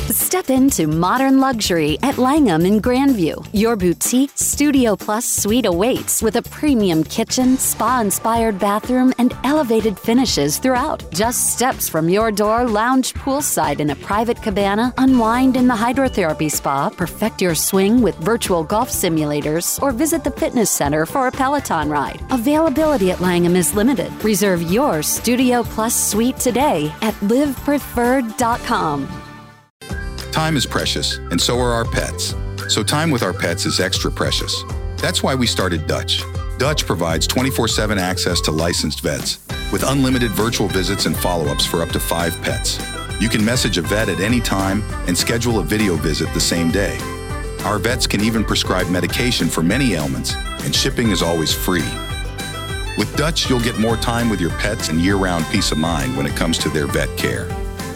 Step into modern luxury at Langham in Grandview. Your boutique Studio Plus suite awaits with a premium kitchen, spa-inspired bathroom, and elevated finishes throughout. Just steps from your door, lounge poolside in a private cabana, unwind in the hydrotherapy spa, perfect your swing with virtual golf simulators, or visit the fitness center for a Peloton ride. Availability at Langham is limited. Reserve your Studio Plus suite today at livepreferred.com. Time is precious, and so are our pets. So time with our pets is extra precious. That's why we started Dutch. Dutch provides 24/7 access to licensed vets, with unlimited virtual visits and follow-ups for up to 5 pets. You can message a vet at any time and schedule a video visit the same day. Our vets can even prescribe medication for many ailments, and shipping is always free. With Dutch, you'll get more time with your pets and year-round peace of mind when it comes to their vet care.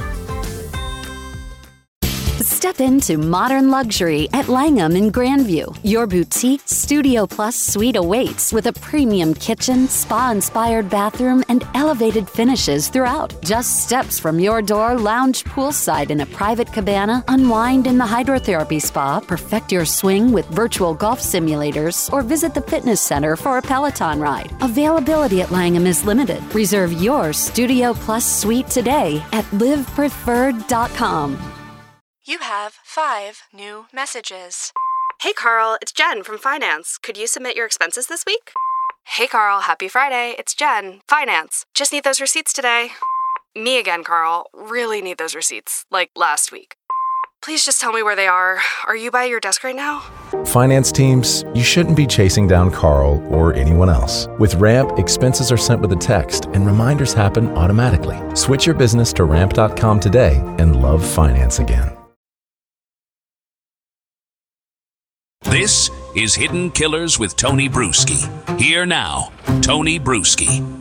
Step into modern luxury at Langham in Grandview. Your boutique Studio Plus suite awaits with a premium kitchen, spa-inspired bathroom, and elevated finishes throughout. Just steps from your door, lounge poolside in a private cabana, unwind in the hydrotherapy spa, perfect your swing with virtual golf simulators, or visit the fitness center for a Peloton ride. Availability at Langham is limited. Reserve your Studio Plus suite today at livepreferred.com. You have 5 new messages. Hey Carl, it's Jen from Finance. Could you submit your expenses this week? Hey Carl, happy Friday. It's Jen, Finance. Just need those receipts today. Me again, Carl. Really need those receipts, like last week. Please just tell me where they are. Are you by your desk right now? Finance teams, you shouldn't be chasing down Carl or anyone else. With Ramp, expenses are sent with a text and reminders happen automatically. Switch your business to ramp.com today and love finance again. This is Hidden Killers with Tony Bruschi. Here now, Tony Bruschi.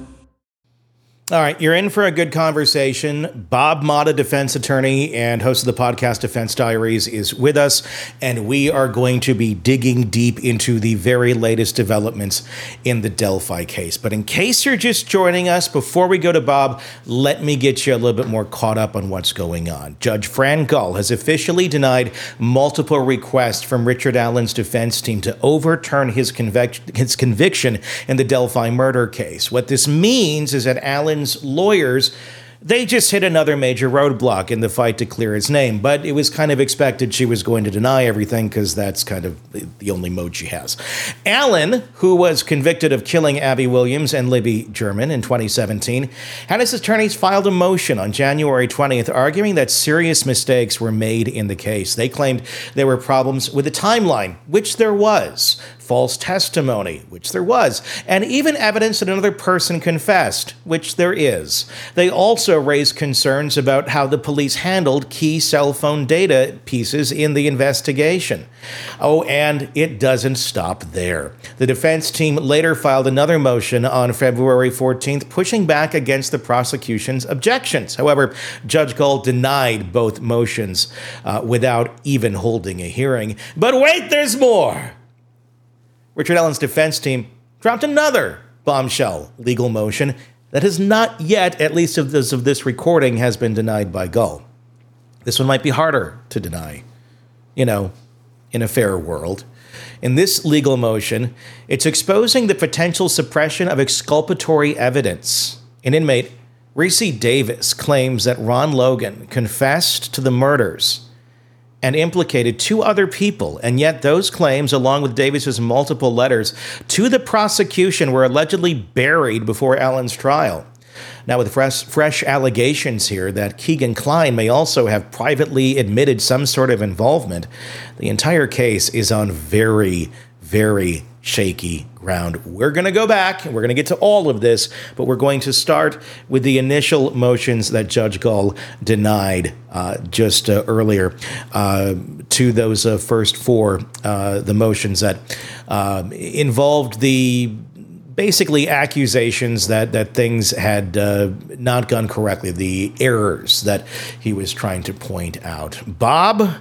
All right, you're in for a good conversation. Bob Motta, defense attorney and host of the podcast Defense Diaries, is with us, and we are going to be digging deep into the very latest developments in the Delphi case. But in case you're just joining us, before we go to Bob, let me get you a little bit more caught up on what's going on. Judge Fran Gull has officially denied multiple requests from Richard Allen's defense team to overturn his conviction in the Delphi murder case. What this means is that Allen lawyers, they just hit another major roadblock in the fight to clear his name, but it was kind of expected she was going to deny everything because that's kind of the only mode she has. Allen, who was convicted of killing Abby Williams and Libby German in 2017, had his attorneys filed a motion on January 20th arguing that serious mistakes were made in the case. They claimed there were problems with the timeline, which there was, false testimony, which there was, and even evidence that another person confessed, which there is. They also raised concerns about how the police handled key cell phone data pieces in the investigation. Oh, and it doesn't stop there. The defense team later filed another motion on February 14th, pushing back against the prosecution's objections. However, Judge Gull denied both motions without even holding a hearing. But wait, there's more! Richard Allen's defense team dropped another bombshell legal motion that has not yet, at least as of this recording, has been denied by Gull. This one might be harder to deny, in a fair world. In this legal motion, it's exposing the potential suppression of exculpatory evidence. An inmate, Reese Davis, claims that Ron Logan confessed to the murders and implicated 2 other people, and yet those claims, along with Davis's multiple letters to the prosecution, were allegedly buried before Allen's trial. Now, with fresh allegations here that Keegan Klein may also have privately admitted some sort of involvement, the entire case is on very, very shaky ground. We're going to go back, and we're going to get to all of this, but we're going to start with the initial motions that Judge Gull denied just earlier to those first 4, the motions that involved the basically accusations that things had not gone correctly, the errors that he was trying to point out. Bob,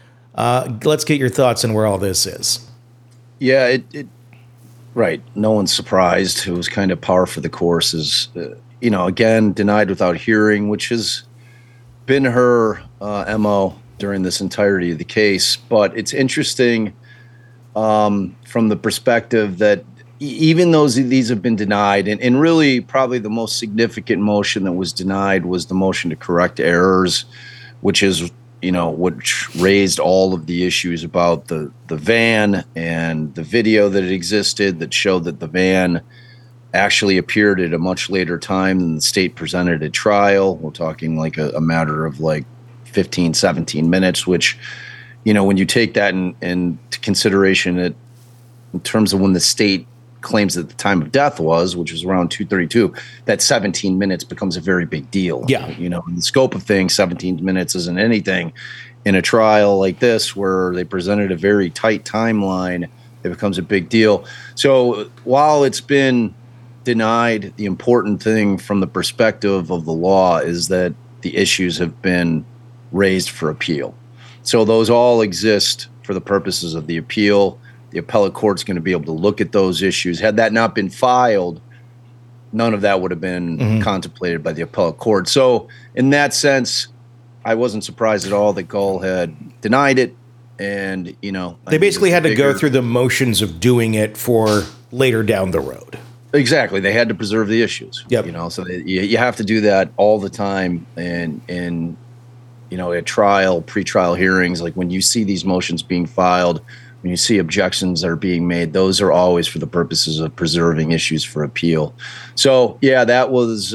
let's get your thoughts on where all this is. Yeah, right. No one's surprised. It was kind of par for the course. Again, denied without hearing, which has been her MO during this entirety of the case. But it's interesting from the perspective that even though these have been denied, and really probably the most significant motion that was denied was the motion to correct errors, which is, which raised all of the issues about the van and the video that existed that showed that the van actually appeared at a much later time than the state presented at trial. We're talking like a matter of like 15, 17 minutes, which, when you take that into consideration in terms of when the state claims that the time of death was, which was around 2:32, that 17 minutes becomes a very big deal. Yeah. In the scope of things, 17 minutes isn't anything. In a trial like this, where they presented a very tight timeline, it becomes a big deal. So while it's been denied, the important thing from the perspective of the law is that the issues have been raised for appeal. So those all exist for the purposes of the appeal. The appellate court's going to be able to look at those issues. Had that not been filed, none of that would have been contemplated by the appellate court. So in that sense, I wasn't surprised at all that Gull had denied it. And, they basically had to go through the motions of doing it for later down the road. Exactly. They had to preserve the issues. Yep. So you have to do that all the time. And at trial, pre-trial hearings, like when you see these motions being filed, when you see objections that are being made, those are always for the purposes of preserving issues for appeal. So, yeah, that was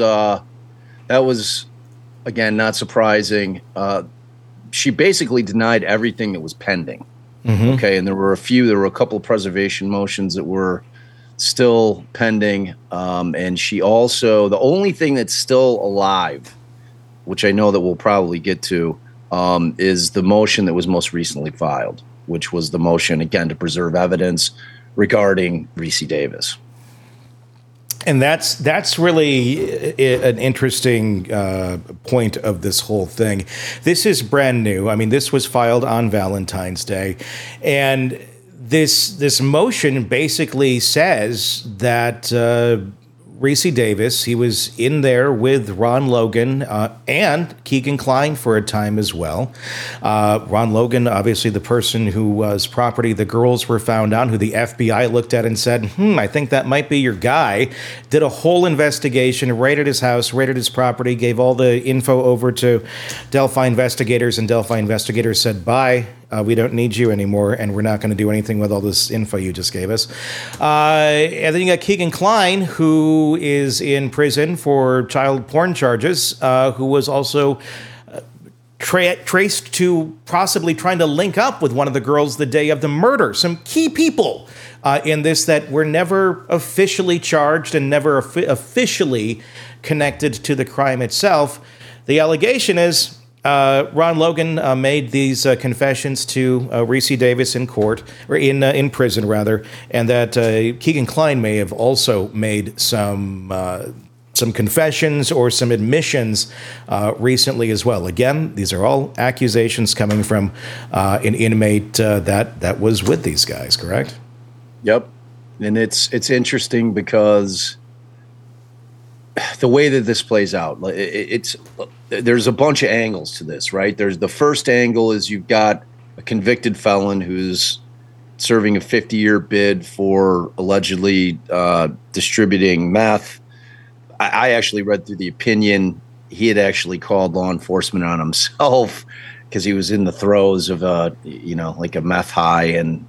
again, not surprising. She basically denied everything that was pending. Okay. And there were a couple of preservation motions that were still pending. And she also, the only thing that's still alive, which I know that we'll probably get to, is the motion that was most recently filed, which was the motion, again, to preserve evidence regarding Reese Davis. And that's really an interesting point of this whole thing. This is brand new. I mean, this was filed on Valentine's Day. And this motion basically says that Reese Davis, he was in there with Ron Logan and Keegan Kline for a time as well. Ron Logan, obviously the person whose property the girls were found on, who the FBI looked at and said, I think that might be your guy. Did a whole investigation, raided his house, raided his property, gave all the info over to Delphi investigators, and Delphi investigators said, bye. We don't need you anymore, and we're not going to do anything with all this info you just gave us. And then you got Keegan Kline, who is in prison for child porn charges, who was also traced to possibly trying to link up with one of the girls the day of the murder. Some key people in this that were never officially charged and never officially connected to the crime itself. The allegation is Ron Logan made these confessions to Reese Davis in court, or in prison rather, and that Keegan Kline may have also made some confessions or some admissions recently as well. Again, these are all accusations coming from an inmate that was with these guys, correct? Yep, and it's interesting because the way that this plays out, there's a bunch of angles to this, right? There's the first angle is you've got a convicted felon who's serving a 50-year bid for allegedly distributing meth. I actually read through the opinion. He had actually called law enforcement on himself because he was in the throes of like a meth high. And,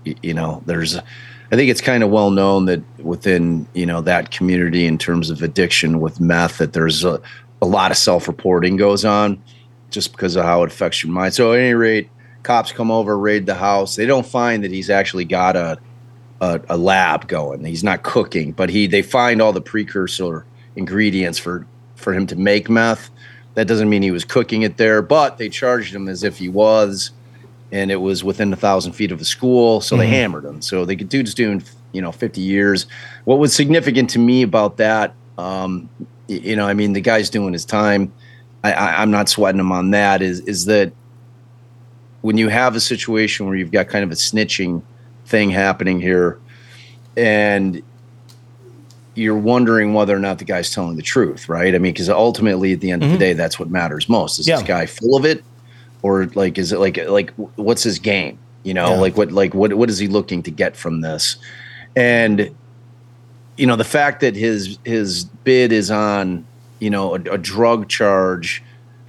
I think it's kind of well known that within, that community in terms of addiction with meth, that there's a lot of self-reporting goes on just because of how it affects your mind. So at any rate, cops come over, raid the house. They don't find that he's actually got a lab going. He's not cooking, but they find all the precursor ingredients for him to make meth. That doesn't mean he was cooking it there, but they charged him as if he was, and it was within 1,000 feet of a school, so they hammered him. So the dude's doing, 50 years. What was significant to me about that, the guy's doing his time. I'm not sweating him on that, is that when you have a situation where you've got kind of a snitching thing happening here, and you're wondering whether or not the guy's telling the truth, right? I mean, because ultimately at the end of the day, that's what matters most. Is this guy full of it? or like is it like what's his game? You know, what is he looking to get from this? And you know, the fact that his bid is on, you know, a drug charge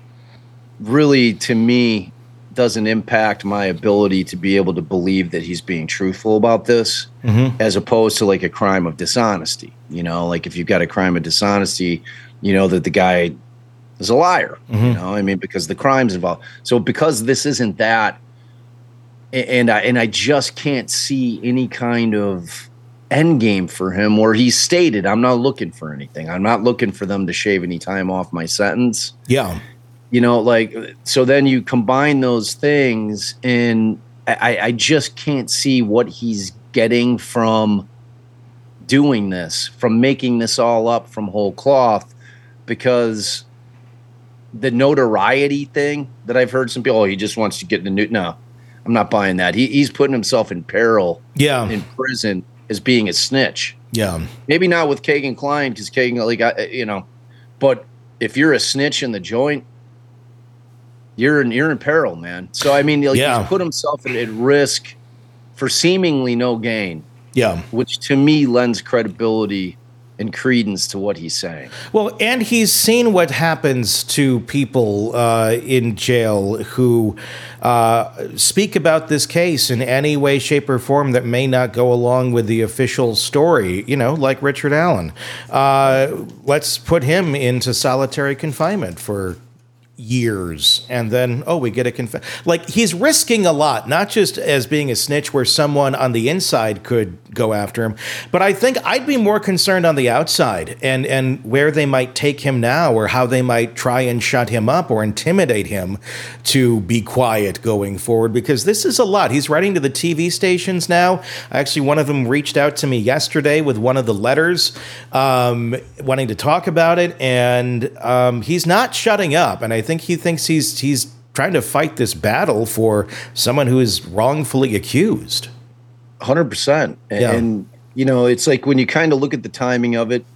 really, to me, doesn't impact my ability to be able to believe that he's being truthful about this, as opposed to like a crime of dishonesty. You know, like if you've got a crime of dishonesty, you know that the guy is a liar. You know, I mean, because the crime's involved. So because this isn't that, and I just can't see any kind of end game for him where he stated, I'm not looking for anything. I'm not looking for them to shave any time off my sentence. Yeah. You know, like, so then you combine those things, and I just can't see what he's getting from doing this, from making this all up from whole cloth, because the notoriety thing that I've heard some people, oh, he just wants to get in the new. No, I'm not buying that. He's putting himself in peril in prison as being a snitch. Yeah. Maybe not with Kegan Kline, because Kegan, like, you know, but if you're a snitch in the joint, you're in peril, man. So I mean, like, he's put himself at risk for seemingly no gain. Yeah, which to me lends credibility and credence to what he's saying. Well, and he's seen what happens to people in jail who speak about this case in any way, shape, or form that may not go along with the official story, you know, like Richard Allen. Let's put him into solitary confinement for years, and then we get a like, he's risking a lot, not just as being a snitch where someone on the inside could go after him, but I think I'd be more concerned on the outside and where they might take him now, or how they might try and shut him up or intimidate him to be quiet going forward, because this is a lot. He's writing to the TV stations now. Actually, one of them reached out to me yesterday with one of the letters wanting to talk about it, and he's not shutting up, and I think he thinks he's trying to fight this battle for someone who is wrongfully accused. 100%. And, you know, it's like when you kind of look at the timing of it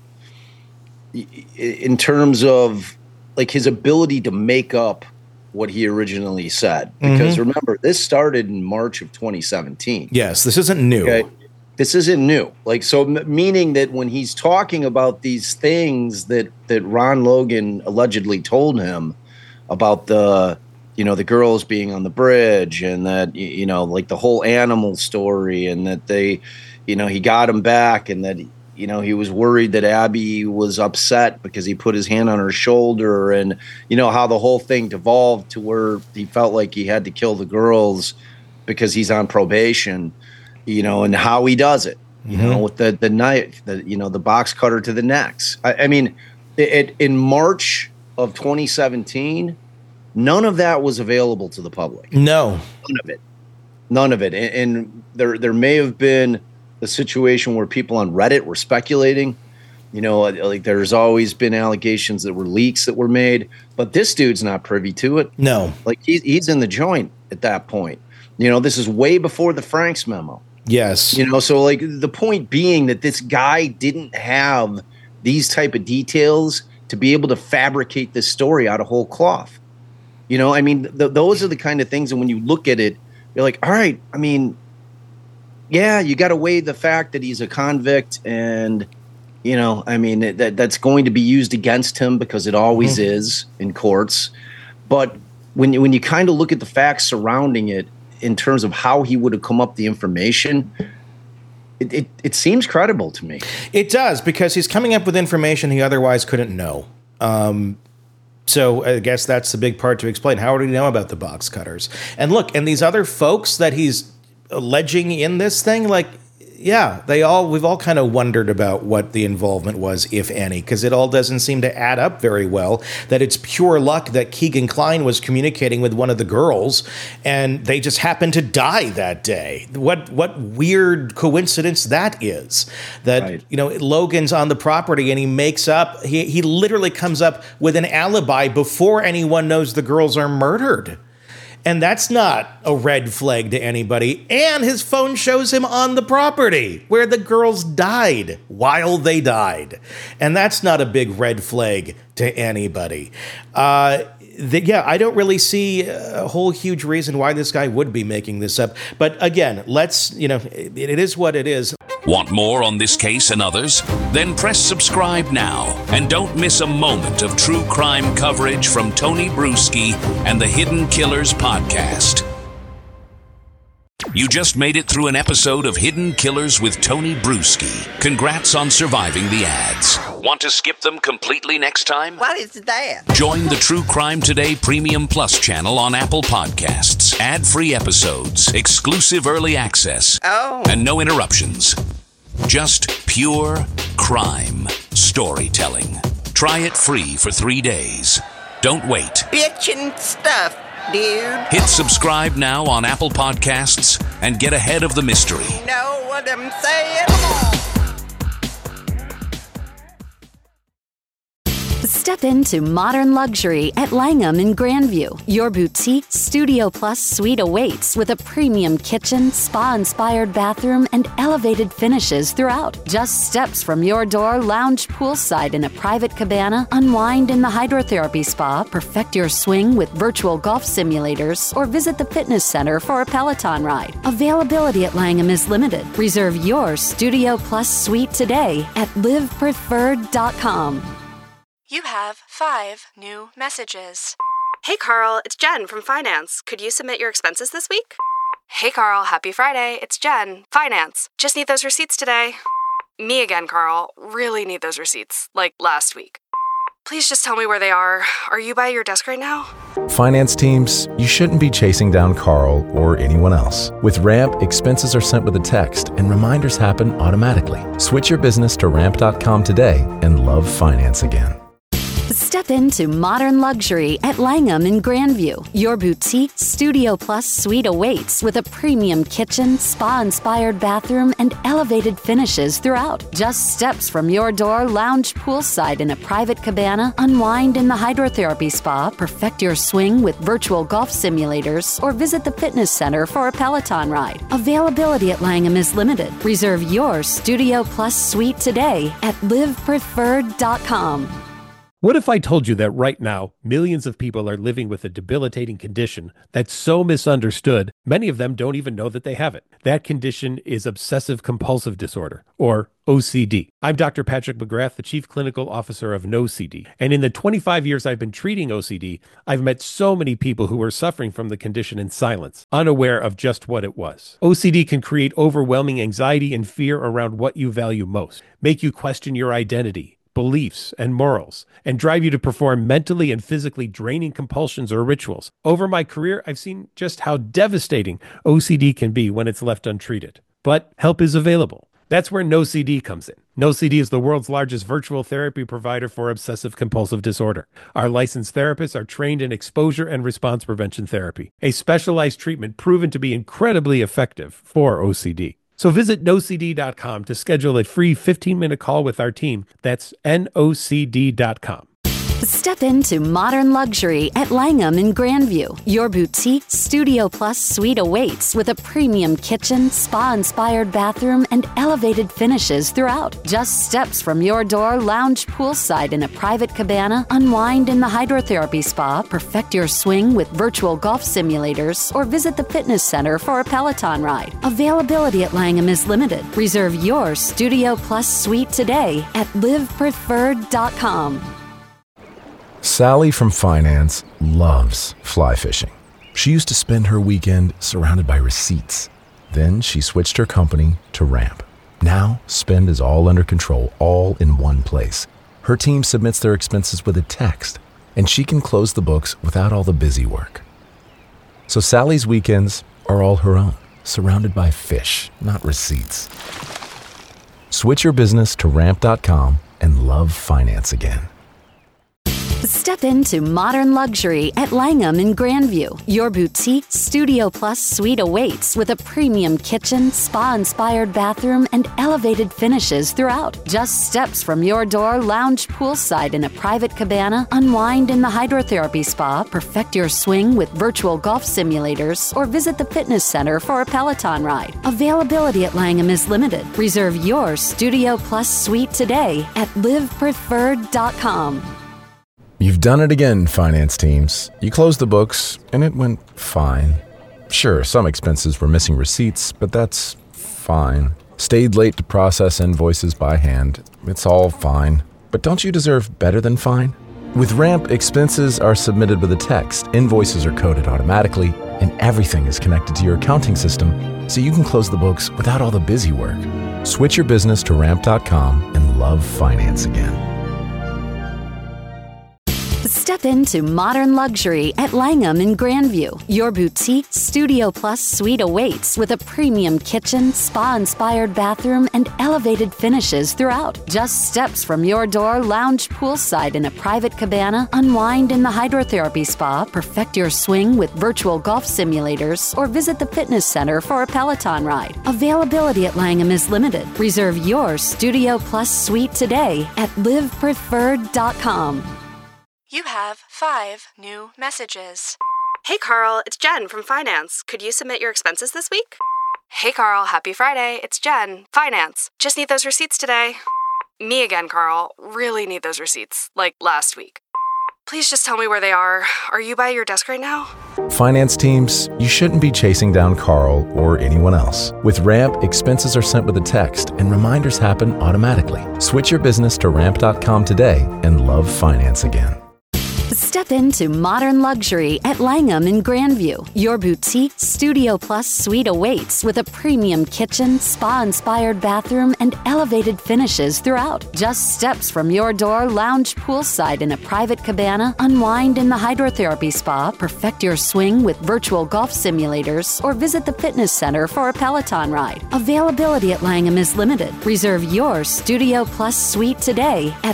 in terms of like his ability to make up what he originally said. Because remember, this started in March of 2017. Yes, this isn't new. Okay? This isn't new. Like, so meaning that when he's talking about these things that Ron Logan allegedly told him about the, you know, the girls being on the bridge, and that, you know, like the whole animal story, and that they, you know, he got him back, and that, you know, he was worried that Abby was upset because he put his hand on her shoulder, and, you know, how the whole thing devolved to where he felt like he had to kill the girls because he's on probation, you know, and how he does it, you know, with the knife, you know, the box cutter to the necks. I mean, in March of 2017, none of that was available to the public. No. None of it. And there may have been a situation where people on Reddit were speculating. You know, like there's always been allegations that were leaks that were made, but this dude's not privy to it. No. Like he's in the joint at that point. You know, this is way before the Franks memo. Yes. You know, so like the point being that this guy didn't have these type of details to be able to fabricate this story out of whole cloth. You know, I mean, those are the kind of things that when you look at it, you're like, all right, I mean, yeah, you got to weigh the fact that he's a convict, and, you know, I mean, that's going to be used against him because it always is in courts. But when you kind of look at the facts surrounding it in terms of how he would have come up the information, it seems credible to me. It does, because he's coming up with information he otherwise couldn't know. So I guess that's the big part to explain. How would he know about the box cutters? And look, and these other folks that he's alleging in this thing, like, yeah, we've all kind of wondered about what the involvement was, if any, because it all doesn't seem to add up very well, that it's pure luck that Kegan Kline was communicating with one of the girls and they just happened to die that day. What weird coincidence that is, that, right. You know, Logan's on the property and he literally comes up with an alibi before anyone knows the girls are murdered. And that's not a red flag to anybody. And his phone shows him on the property where the girls died while they died. And that's not a big red flag to anybody. I don't really see a whole huge reason why this guy would be making this up. But again, it is what it is. Want more on this case and others? Then press subscribe now and don't miss a moment of true crime coverage from Tony Bruschi and the Hidden Killers podcast. You just made it through an episode of Hidden Killers with Tony Bruschi. Congrats on surviving the ads. Want to skip them completely next time? What is that? Join the True Crime Today Premium Plus channel on Apple Podcasts. Ad-free episodes, exclusive early access, and no interruptions. Just pure crime storytelling. Try it free for 3 days. Don't wait. Bitchin' stuff, dude. Hit subscribe now on Apple Podcasts and get ahead of the mystery. Know what I'm saying? Step into modern luxury at Langham in Grandview. Your boutique Studio Plus suite awaits with a premium kitchen, spa-inspired bathroom, and elevated finishes throughout. Just steps from your door, lounge poolside in a private cabana, unwind in the hydrotherapy spa, perfect your swing with virtual golf simulators, or visit the fitness center for a Peloton ride. Availability at Langham is limited. Reserve your Studio Plus suite today at livepreferred.com. You have 5 new messages. Hey Carl, it's Jen from Finance. Could you submit your expenses this week? Hey Carl, happy Friday. It's Jen, Finance. Just need those receipts today. Me again, Carl. Really need those receipts, like last week. Please just tell me where they are. Are you by your desk right now? Finance teams, you shouldn't be chasing down Carl or anyone else. With Ramp, expenses are sent with a text and reminders happen automatically. Switch your business to ramp.com today and love finance again. Step into modern luxury at Langham in Grandview. Your boutique Studio Plus suite awaits with a premium kitchen, spa-inspired bathroom, and elevated finishes throughout. Just steps from your door, lounge poolside in a private cabana, unwind in the hydrotherapy spa, perfect your swing with virtual golf simulators, or visit the fitness center for a Peloton ride. Availability at Langham is limited. Reserve your Studio Plus suite today at livepreferred.com. What if I told you that right now, millions of people are living with a debilitating condition that's so misunderstood, many of them don't even know that they have it. That condition is obsessive-compulsive disorder, or OCD. I'm Dr. Patrick McGrath, the Chief Clinical Officer of NoCD. And in the 25 years I've been treating OCD, I've met so many people who are suffering from the condition in silence, unaware of just what it was. OCD can create overwhelming anxiety and fear around what you value most, make you question your identity, beliefs, and morals, and drive you to perform mentally and physically draining compulsions or rituals. Over my career, I've seen just how devastating OCD can be when it's left untreated. But help is available. That's where NoCD comes in. NoCD is the world's largest virtual therapy provider for obsessive-compulsive disorder. Our licensed therapists are trained in exposure and response prevention therapy, a specialized treatment proven to be incredibly effective for OCD. So visit nocd.com to schedule a free 15-minute call with our team. That's nocd.com. Step into modern luxury at Langham in Grandview. Your boutique Studio Plus suite awaits with a premium kitchen, spa-inspired bathroom, and elevated finishes throughout. Just steps from your door, lounge poolside in a private cabana, unwind in the hydrotherapy spa, perfect your swing with virtual golf simulators, or visit the fitness center for a Peloton ride. Availability at Langham is limited. Reserve your Studio Plus suite today at livepreferred.com. Sally from Finance loves fly fishing. She used to spend her weekend surrounded by receipts. Then she switched her company to Ramp. Now, spend is all under control, all in one place. Her team submits their expenses with a text, and she can close the books without all the busy work. So Sally's weekends are all her own, surrounded by fish, not receipts. Switch your business to Ramp.com and love finance again. Step into modern luxury at Langham in Grandview. Your boutique Studio Plus suite awaits with a premium kitchen, spa-inspired bathroom, and elevated finishes throughout. Just steps from your door, lounge poolside in a private cabana, unwind in the hydrotherapy spa, perfect your swing with virtual golf simulators, or visit the fitness center for a Peloton ride. Availability at Langham is limited. Reserve your Studio Plus suite today at livepreferred.com. You've done it again, finance teams. You closed the books, and it went fine. Sure, some expenses were missing receipts, but that's fine. Stayed late to process invoices by hand. It's all fine. But don't you deserve better than fine? With Ramp, expenses are submitted with a text, invoices are coded automatically, and everything is connected to your accounting system, so you can close the books without all the busy work. Switch your business to Ramp.com and love finance again. Step into modern luxury at Langham in Grandview. Your boutique Studio Plus suite awaits with a premium kitchen, spa-inspired bathroom, and elevated finishes throughout. Just steps from your door, lounge poolside in a private cabana, unwind in the hydrotherapy spa, perfect your swing with virtual golf simulators, or visit the fitness center for a Peloton ride. Availability at Langham is limited. Reserve your Studio Plus suite today at livepreferred.com. You have 5 new messages. Hey Carl, it's Jen from Finance. Could you submit your expenses this week? Hey Carl, happy Friday. It's Jen, Finance. Just need those receipts today. Me again, Carl. Really need those receipts, like last week. Please just tell me where they are. Are you by your desk right now? Finance teams, you shouldn't be chasing down Carl or anyone else. With Ramp, expenses are sent with a text, and reminders happen automatically. Switch your business to Ramp.com today and love finance again. Step into modern luxury at Langham in Grandview. Your boutique Studio Plus suite awaits with a premium kitchen, spa-inspired bathroom, and elevated finishes throughout. Just steps from your door, lounge poolside in a private cabana, unwind in the hydrotherapy spa, perfect your swing with virtual golf simulators, or visit the fitness center for a Peloton ride. Availability at Langham is limited. Reserve your Studio Plus suite today at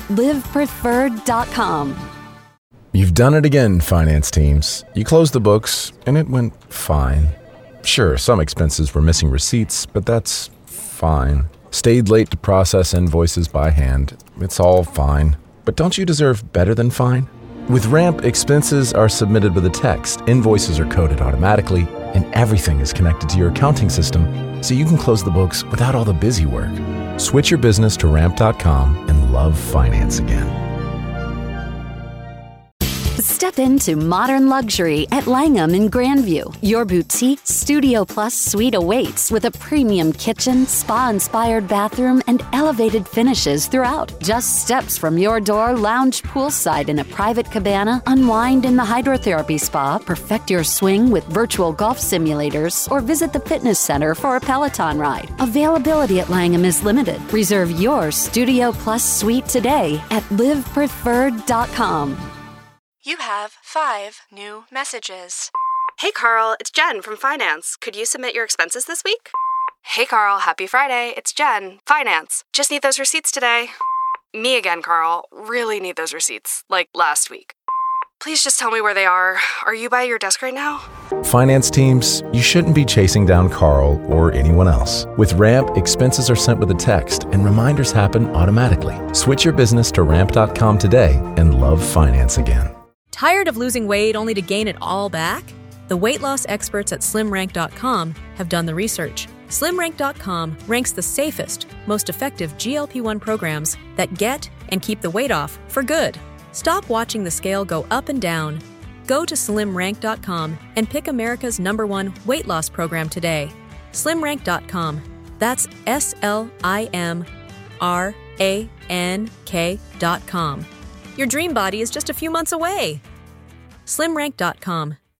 livepreferred.com. You've done it again, finance teams. You closed the books, and it went fine. Sure, some expenses were missing receipts, but that's fine. Stayed late to process invoices by hand. It's all fine. But don't you deserve better than fine? With Ramp, expenses are submitted with a text, invoices are coded automatically, and everything is connected to your accounting system, so you can close the books without all the busy work. Switch your business to Ramp.com and love finance again. Step into modern luxury at Langham in Grandview. Your boutique Studio Plus suite awaits with a premium kitchen, spa-inspired bathroom, and elevated finishes throughout. Just steps from your door, lounge poolside in a private cabana, unwind in the hydrotherapy spa, perfect your swing with virtual golf simulators, or visit the fitness center for a Peloton ride. Availability at Langham is limited. Reserve your Studio Plus suite today at livepreferred.com. You have 5 new messages. Hey Carl, it's Jen from Finance. Could you submit your expenses this week? Hey Carl, happy Friday. It's Jen, Finance. Just need those receipts today. Me again, Carl. Really need those receipts, like last week. Please just tell me where they are. Are you by your desk right now? Finance teams, you shouldn't be chasing down Carl or anyone else. With Ramp, expenses are sent with a text, and reminders happen automatically. Switch your business to Ramp.com today and love finance again. Tired of losing weight only to gain it all back? The weight loss experts at SlimRank.com have done the research. SlimRank.com ranks the safest, most effective GLP-1 programs that get and keep the weight off for good. Stop watching the scale go up and down. Go to SlimRank.com and pick America's #1 weight loss program today. SlimRank.com. That's SlimRank.com. Your dream body is just a few months away. SlimRank.com.